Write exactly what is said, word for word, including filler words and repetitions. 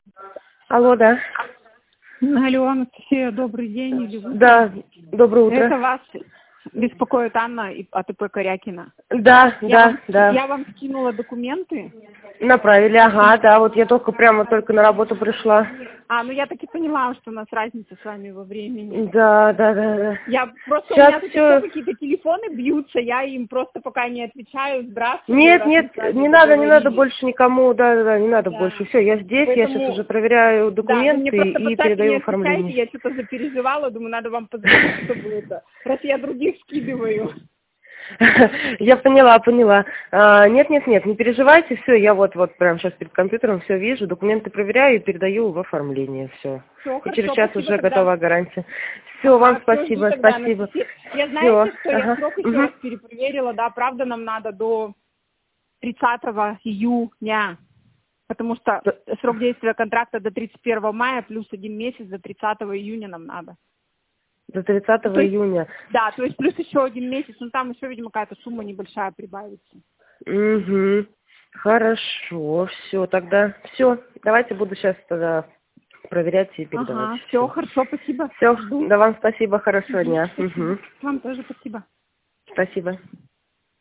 Алло, да. Алло, Анастасия, добрый день. Или утро. Да, доброе утро. Это вас беспокоит Анна и АТП Корякина. Да, Я да, вам, да. я вам скинула документы. Направили, ага, да, вот я только прямо только на работу пришла. А, ну я так и поняла, что у нас разница с вами во времени. Да, да, да, да. Я просто, Сейчас у меня тут всё... еще какие-то телефоны бьются, я им просто пока не отвечаю. Здравствуйте. Нет, нет, не надо, не надо больше никому, да, да, да, не надо Да. больше. Все, я здесь, Поэтому... я сейчас уже проверяю Да, ну мне документы просто и поставьте, не передаю отвечайте, оформление. я что-то запереживала, думаю, надо вам позвонить, чтобы это, раз я других скидываю. Я поняла, поняла. А, нет, нет, нет, не переживайте, все, я вот, вот прямо сейчас перед компьютером все вижу, документы проверяю и передаю в оформление, все. Все, И хорошо, через час спасибо уже тогда. готова гарантия. Все, Ага, вам все, жду спасибо, тогда, спасибо. Анастасия. Я Все, знаете, что я ага. срок еще Угу. раз перепроверила, да, правда, нам надо до тридцатого июня, потому что срок действия контракта до тридцать первого мая, плюс один месяц до тридцатого июня нам надо. До тридцатого То есть, июня. да, то есть плюс еще один месяц, ну там еще, видимо, какая-то сумма небольшая прибавится. Угу. Хорошо, все, тогда все. Давайте буду сейчас тогда проверять и передавать. Ага, все, хорошо, спасибо. Все, Жду. да вам спасибо, хорошего Угу, дня. спасибо. Угу. Вам тоже спасибо. Спасибо.